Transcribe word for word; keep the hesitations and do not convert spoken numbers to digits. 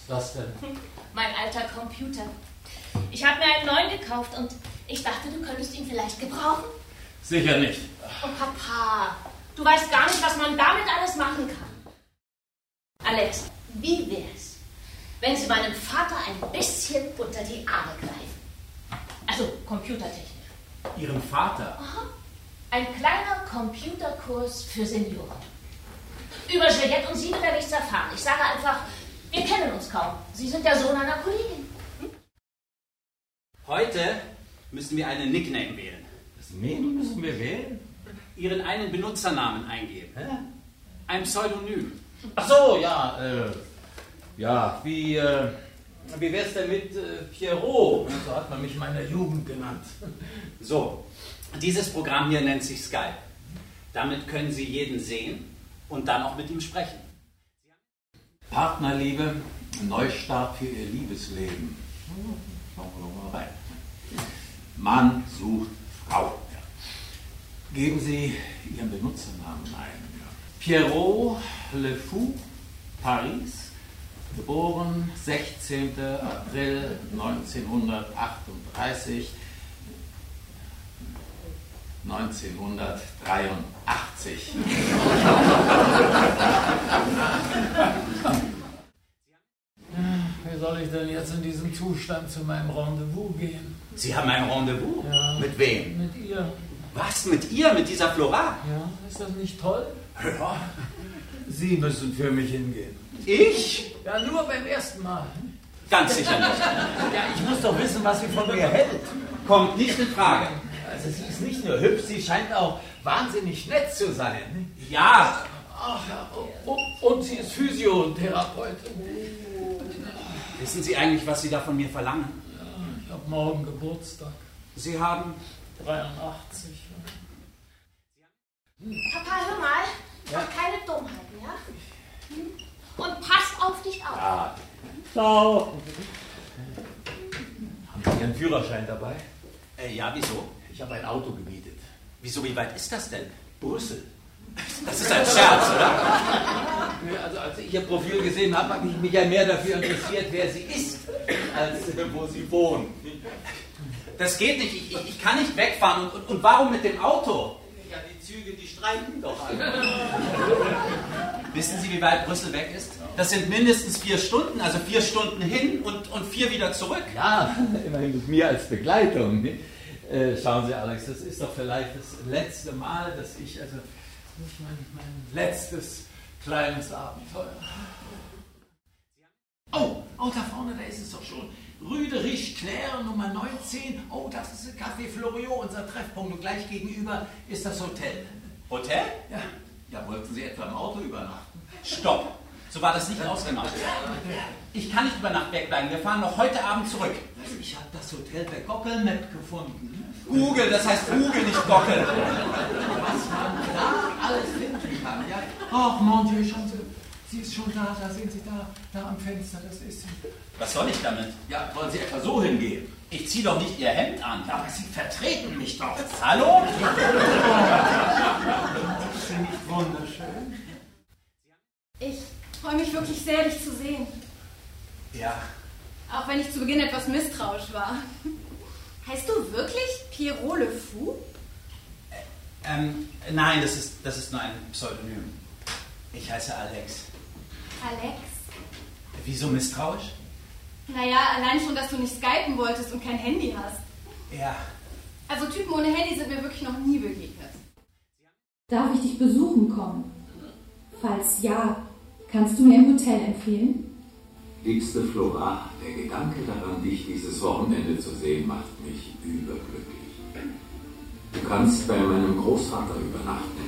Was denn? Mein alter Computer. Ich habe mir einen neuen gekauft und ich dachte, du könntest ihn vielleicht gebrauchen. Sicher nicht. Oh, Papa, du weißt gar nicht, was man damit alles machen kann. Alex, wie wär's, wenn Sie meinem Vater ein bisschen unter die Arme greifen? Also, Computertechnik. Ihrem Vater? Aha. Ein kleiner Computerkurs für Senioren. Über Juliette und Sie wird er nichts erfahren. Ich sage einfach, wir kennen uns kaum. Sie sind der Sohn einer Kollegin. Hm? Heute müssen wir einen Nickname wählen. Wen müssen wir wählen? Ihren einen Benutzernamen eingeben. Hä? Ein Pseudonym. Ach so, ja, äh, ja, wie, äh, wie wär's denn mit äh, Pierrot? So hat man mich in meiner Jugend genannt. So, dieses Programm hier nennt sich Skype. Damit können Sie jeden sehen und dann auch mit ihm sprechen. Partnerliebe, Neustart für Ihr Liebesleben. Schauen wir mal rein. Mann sucht Frau. Geben Sie Ihren Benutzernamen ein. Pierrot Le Fou, Paris, geboren sechzehnten April neunzehnhundertachtunddreißig, neunzehnhundertdreiundachtzig. Wie soll ich denn jetzt in diesem Zustand zu meinem Rendezvous gehen? Sie haben ein Rendezvous? Ja. Mit wem? Mit ihr. Was, mit ihr? Mit dieser Flora? Ja, ist das nicht toll? Ja. Sie müssen für mich hingehen. Ich? Ja, nur beim ersten Mal. Ganz sicher nicht. Ja, ich muss doch wissen, was sie von mir hält. Kommt nicht in Frage. Also sie ist nicht nur hübsch, sie scheint auch wahnsinnig nett zu sein. Ja. Ach ja, und, und sie ist Physiotherapeutin. Wissen Sie eigentlich, was Sie da von mir verlangen? Ja, ich habe morgen Geburtstag. Sie haben... dreiundachtzig. Papa, hör mal. Ja? Mach keine Dummheiten, ja? Hm? Und pass auf dich auf. Ja. Ciao. Haben Sie Ihren Führerschein dabei? Äh, ja, wieso? Ich habe ein Auto gemietet. Wieso, wie weit ist das denn? Brüssel. Das ist ein Scherz, oder? Also als ich Ihr Profil gesehen habe, habe ich mich ja mehr dafür interessiert, wer sie ist, als äh, wo sie wohnt. Das geht nicht. Ich, ich, ich kann nicht wegfahren. Und, und, und warum mit dem Auto? Ja, die Züge, die streiken doch alle. Wissen Sie, wie weit Brüssel weg ist? Das sind mindestens vier Stunden, also vier Stunden hin und, und vier wieder zurück. Ja, immerhin mit mir als Begleitung. Äh, schauen Sie, Alex, das ist doch vielleicht das letzte Mal, dass ich, also nicht mein, mein letztes kleines Abenteuer. Oh, oh, da vorne, da ist es doch schon. Rüderich Claire Nummer neunzehn. Oh, das ist Café Floriot, unser Treffpunkt. Und gleich gegenüber ist das Hotel. Hotel? Ja, ja, wollten Sie etwa im Auto übernachten? Stopp. So war das nicht ausgemacht. Ich kann nicht über Nacht wegbleiben. Wir fahren noch heute Abend zurück. Ich habe das Hotel bei Gockel Map gefunden. Google, das heißt Google, nicht Gockel. Was man da alles finden kann, ja. Ach, mon Dieu, schauen Sie, sie ist schon da, da sehen Sie da, da am Fenster, das ist sie. Was soll ich damit? Ja, wollen Sie etwa so hingehen? Ich ziehe doch nicht Ihr Hemd an. Ja, aber Sie vertreten mich doch. Hallo? Ist sie nicht wunderschön? Ich freue mich wirklich sehr, dich zu sehen. Ja. Auch wenn ich zu Beginn etwas misstrauisch war. Heißt du wirklich Pierrot Le Fou? Ähm, nein, das ist, das ist nur ein Pseudonym. Ich heiße Alex. Alex? Wieso misstrauisch? Naja, allein schon, dass du nicht skypen wolltest und kein Handy hast. Ja. Also Typen ohne Handy sind mir wirklich noch nie begegnet. Darf ich dich besuchen kommen? Falls ja, kannst du mir ein Hotel empfehlen? Liebste Flora, der Gedanke daran, dich dieses Wochenende zu sehen, macht mich überglücklich. Du kannst bei meinem Großvater übernachten.